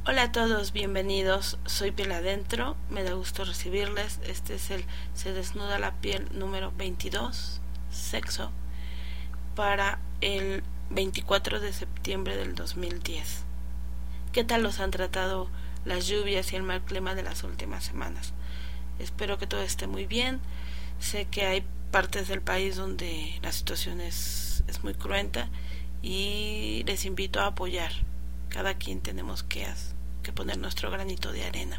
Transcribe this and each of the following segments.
Hola a todos, bienvenidos. Soy Piel Adentro, me da gusto recibirles. Este es el Se Desnuda la Piel número 22, sexo, para el 24 de septiembre del 2010. ¿Qué tal los han tratado las lluvias y el mal clima de las últimas semanas? Espero que todo esté muy bien. Sé que hay partes del país donde la situación es muy cruenta y les invito a apoyar. Cada quien tenemos que poner nuestro granito de arena.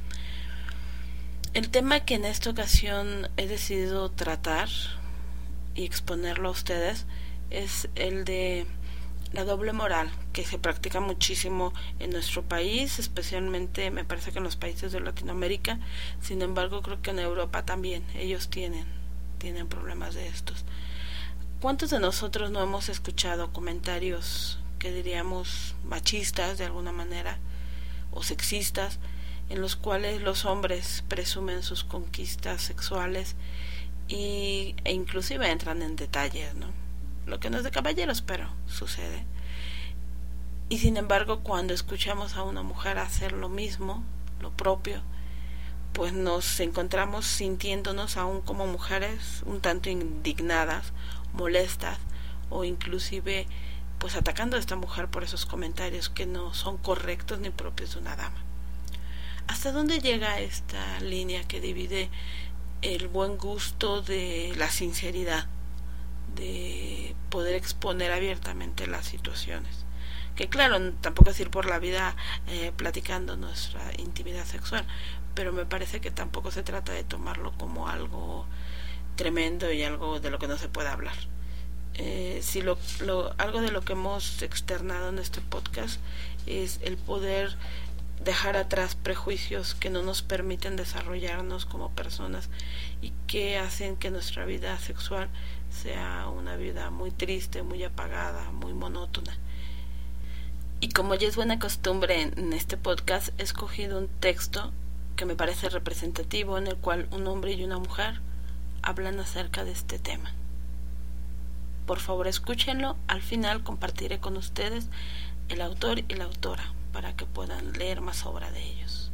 El tema que en esta ocasión he decidido tratar y exponerlo a ustedes es el de la doble moral que se practica muchísimo en nuestro país, especialmente me parece que en los países de Latinoamérica. Sin embargo, creo que en Europa también ellos tienen problemas de estos. ¿Cuántos de nosotros no hemos escuchado comentarios que diríamos machistas de alguna manera o sexistas, en los cuales los hombres presumen sus conquistas sexuales e inclusive entran en detalles, ¿no? Lo que no es de caballeros, pero sucede. Y sin embargo, cuando escuchamos a una mujer hacer lo mismo, lo propio, pues nos encontramos sintiéndonos aún como mujeres un tanto indignadas, molestas o inclusive pues atacando a esta mujer por esos comentarios que no son correctos ni propios de una dama. ¿Hasta dónde llega esta línea que divide el buen gusto de la sinceridad, de poder exponer abiertamente las situaciones? Que claro, tampoco es ir por la vida platicando nuestra intimidad sexual, pero me parece que tampoco se trata de tomarlo como algo tremendo y algo de lo que no se puede hablar. Si algo de lo que hemos externado en este podcast es el poder dejar atrás prejuicios que no nos permiten desarrollarnos como personas y que hacen que nuestra vida sexual sea una vida muy triste, muy apagada, muy monótona. Y como ya es buena costumbre en este podcast, he escogido un texto que me parece representativo, en el cual un hombre y una mujer hablan acerca de este tema. Por favor, escúchenlo. Al final compartiré con ustedes el autor y la autora para que puedan leer más obra de ellos.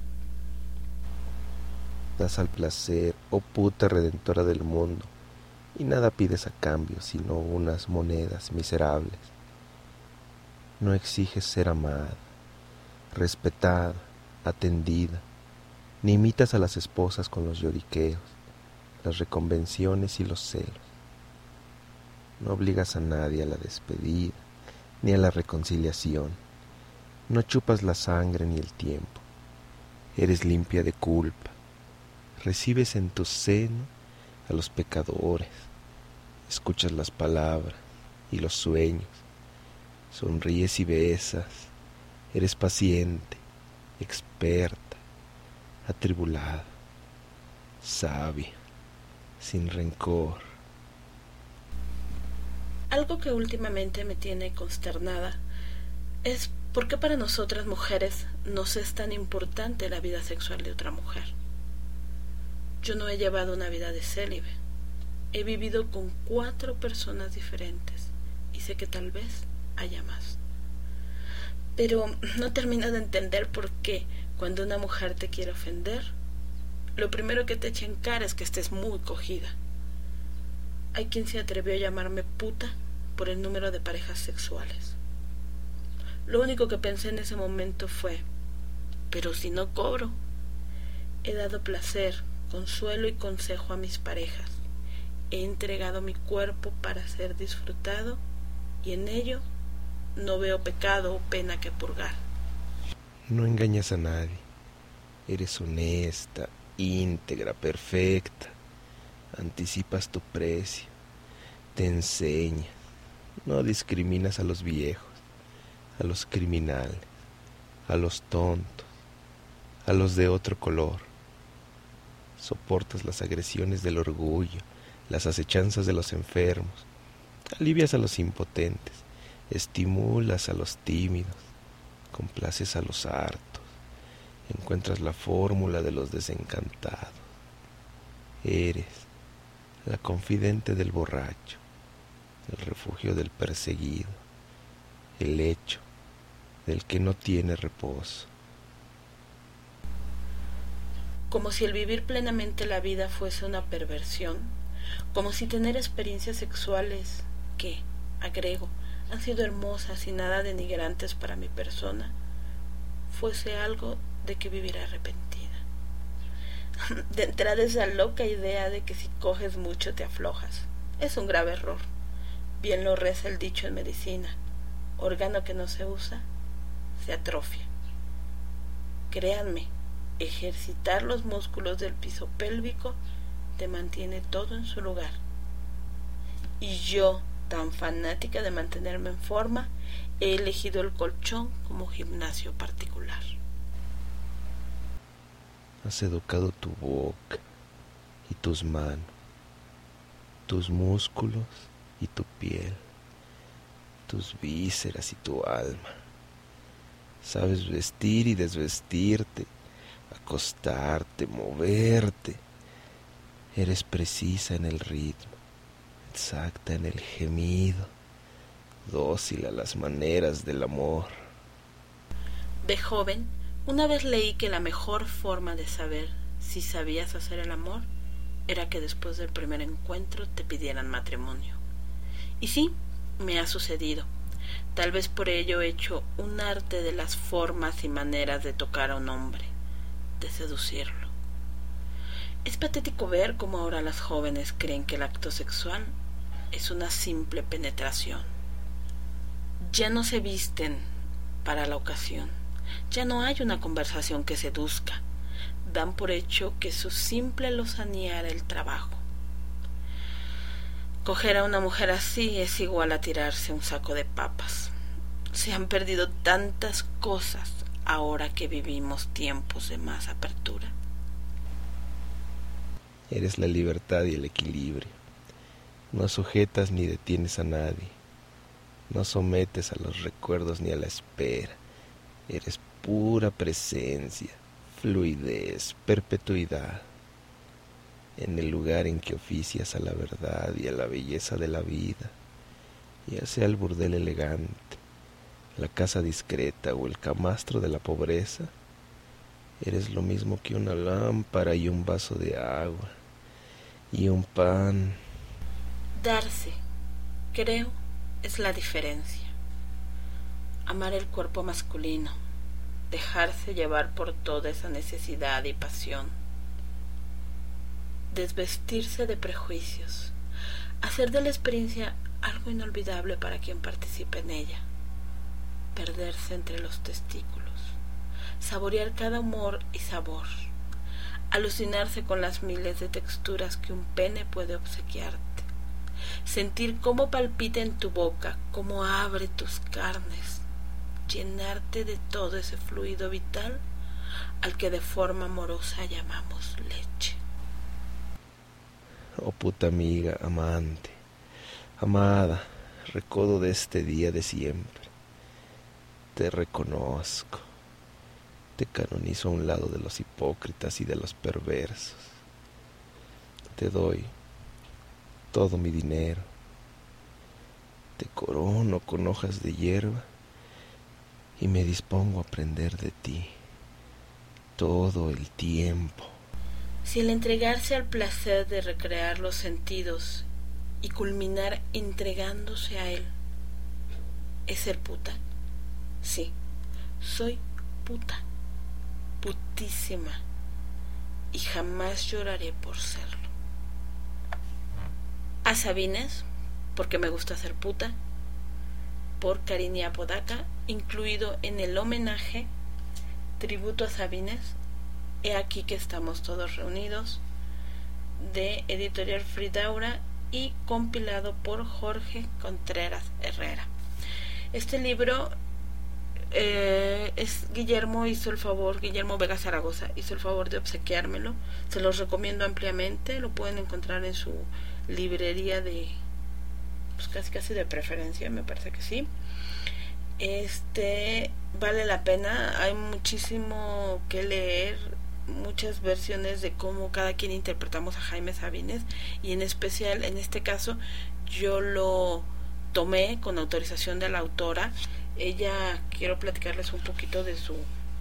Das al placer, oh puta redentora del mundo, y nada pides a cambio sino unas monedas miserables. No exiges ser amada, respetada, atendida, ni imitas a las esposas con los lloriqueos, las reconvenciones y los celos. No obligas a nadie a la despedida, ni a la reconciliación. No chupas la sangre ni el tiempo. Eres limpia de culpa. Recibes en tu seno a los pecadores. Escuchas las palabras y los sueños. Sonríes y besas. Eres paciente, experta, atribulada, sabia, sin rencor. Algo que últimamente me tiene consternada es por qué para nosotras mujeres nos es tan importante la vida sexual de otra mujer. Yo no he llevado una vida de célibe. He vivido con 4 personas diferentes y sé que tal vez haya más. Pero no termino de entender por qué cuando una mujer te quiere ofender, lo primero que te echa en cara es que estés muy cogida. Hay quien se atrevió a llamarme puta por el número de parejas sexuales. Lo único que pensé en ese momento fue, pero si no cobro. He dado placer, consuelo y consejo a mis parejas. He entregado mi cuerpo para ser disfrutado y en ello no veo pecado o pena que purgar. No engañas a nadie. Eres honesta, íntegra, perfecta. Anticipas tu precio. Te enseñas. No discriminas a los viejos, a los criminales, a los tontos, a los de otro color. Soportas las agresiones del orgullo, las acechanzas de los enfermos. Alivias a los impotentes. Estimulas a los tímidos. Complaces a los hartos. Encuentras la fórmula de los desencantados. Eres la confidente del borracho, el refugio del perseguido, el lecho del que no tiene reposo. Como si el vivir plenamente la vida fuese una perversión, como si tener experiencias sexuales que, agrego, han sido hermosas y nada denigrantes para mi persona, fuese algo de que vivir arrepentida. De entrada esa loca idea de que si coges mucho te aflojas. Es un grave error. Bien lo reza el dicho en medicina: órgano que no se usa, se atrofia. Créanme, ejercitar los músculos del piso pélvico te mantiene todo en su lugar. Y yo, tan fanática de mantenerme en forma, he elegido el colchón como gimnasio particular. Has educado tu boca y tus manos, tus músculos y tu piel, tus vísceras y tu alma. Sabes vestir y desvestirte, acostarte, moverte. Eres precisa en el ritmo, exacta en el gemido, dócil a las maneras del amor. De joven, una vez leí que la mejor forma de saber si sabías hacer el amor era que después del primer encuentro te pidieran matrimonio. Y sí, me ha sucedido. Tal vez por ello he hecho un arte de las formas y maneras de tocar a un hombre, de seducirlo. Es patético ver cómo ahora las jóvenes creen que el acto sexual es una simple penetración. Ya no se visten para la ocasión. Ya no hay una conversación que seduzca. Dan por hecho que su simple lozanía era el trabajo. Coger a una mujer así es igual a tirarse un saco de papas. Se han perdido tantas cosas ahora que vivimos tiempos de más apertura. Eres la libertad y el equilibrio. No sujetas ni detienes a nadie. No sometes a los recuerdos ni a la espera. Eres pura presencia, fluidez, perpetuidad. En el lugar en que oficias a la verdad y a la belleza de la vida, ya sea el burdel elegante, la casa discreta o el camastro de la pobreza, eres lo mismo que una lámpara y un vaso de agua y un pan. Darse, creo, es la diferencia. Amar el cuerpo masculino, dejarse llevar por toda esa necesidad y pasión, desvestirse de prejuicios, hacer de la experiencia algo inolvidable para quien participe en ella, perderse entre los testículos, saborear cada humor y sabor, alucinarse con las miles de texturas que un pene puede obsequiarte, sentir cómo palpita en tu boca, cómo abre tus carnes, llenarte de todo ese fluido vital al que de forma amorosa llamamos leche. Oh puta amiga, amante, amada, recodo de este día de siempre. Te reconozco, te canonizo a un lado de los hipócritas y de los perversos. Te doy todo mi dinero, te corono con hojas de hierba y me dispongo a aprender de ti todo el tiempo. Si el entregarse al placer de recrear los sentidos y culminar entregándose a él es ser puta, sí, soy puta, putísima, y jamás lloraré por serlo. A Sabines, porque me gusta ser puta, por Karini Apodaca, incluido en el homenaje Tributo a Sabines, he aquí que estamos todos reunidos, de Editorial Fridaura y compilado por Jorge Contreras Herrera. Este libro Guillermo Vega Zaragoza hizo el favor de obsequiármelo. Se los recomiendo ampliamente. Lo pueden encontrar en su librería de, pues casi de preferencia, me parece que sí. Vale la pena, hay muchísimo que leer, muchas versiones de cómo cada quien interpretamos a Jaime Sabines, y en especial en este caso yo lo tomé con autorización de la autora Ella, quiero platicarles un poquito de su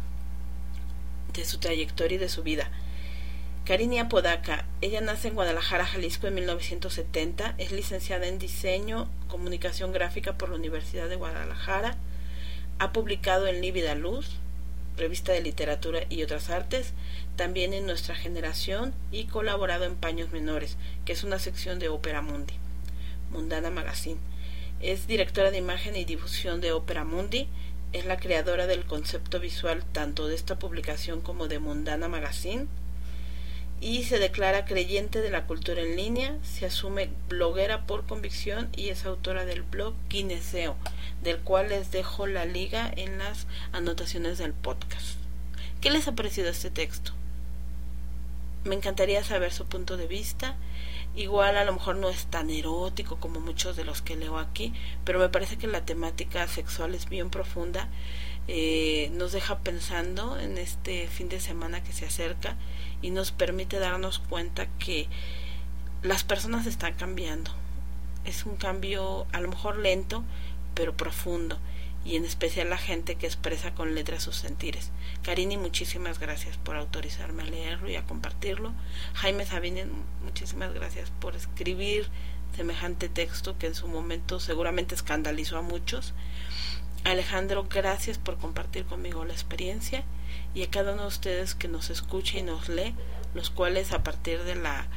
trayectoria y de su vida. Kariny Apodaca, ella nace en Guadalajara, Jalisco en 1970, es licenciada en Diseño, Comunicación Gráfica por la Universidad de Guadalajara, ha publicado en Lívida Luz, revista de literatura y otras artes, también en Nuestra Generación, y colaborado en Paños Menores, que es una sección de Ópera Mundi, Mundana Magazine. Es directora de imagen y difusión de Ópera Mundi, es la creadora del concepto visual tanto de esta publicación como de Mundana Magazine, y se declara creyente de la cultura en línea, se asume bloguera por convicción y es autora del blog Kineseo, del cual les dejo la liga en las anotaciones del podcast. ¿Qué les ha parecido este texto? Me encantaría saber su punto de vista. Igual a lo mejor no es tan erótico como muchos de los que leo aquí, pero me parece que la temática sexual es bien profunda. Nos deja pensando en este fin de semana que se acerca y nos permite darnos cuenta que las personas están cambiando. Es un cambio a lo mejor lento, pero profundo, y en especial la gente que expresa con letras sus sentires. Kariny, muchísimas gracias por autorizarme a leerlo y a compartirlo. Jaime Sabines, muchísimas gracias por escribir semejante texto que en su momento seguramente escandalizó a muchos. Alejandro, gracias por compartir conmigo la experiencia, y a cada uno de ustedes que nos escucha y nos lee, los cuales a partir de la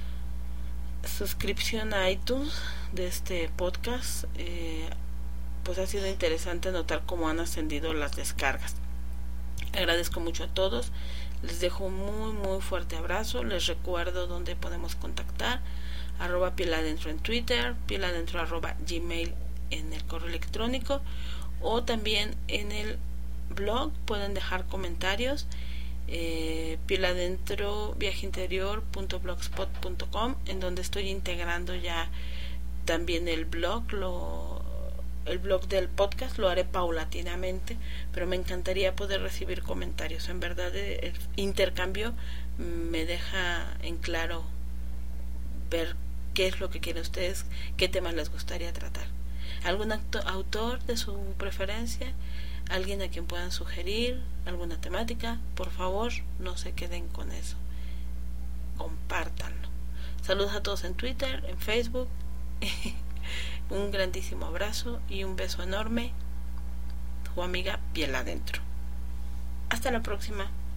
suscripción a iTunes de este podcast, pues ha sido interesante notar cómo han ascendido las descargas. Agradezco mucho a todos, les dejo un muy fuerte abrazo. Les recuerdo dónde podemos contactar: @pieladentro en Twitter, pieladentro @gmail en el correo electrónico, o también en el blog pueden dejar comentarios, pieladentro viajeinterior.blogspot.com, en donde estoy integrando ya también el blog del podcast. Lo haré paulatinamente, pero me encantaría poder recibir comentarios. En verdad el intercambio me deja en claro ver qué es lo que quieren ustedes, qué temas les gustaría tratar. ¿Algún autor de su preferencia? ¿Alguien a quien puedan sugerir alguna temática? Por favor, no se queden con eso, compártanlo. Saludos a todos en Twitter, en Facebook. Un grandísimo abrazo y un beso enorme. Tu amiga Piel Adentro. Hasta la próxima.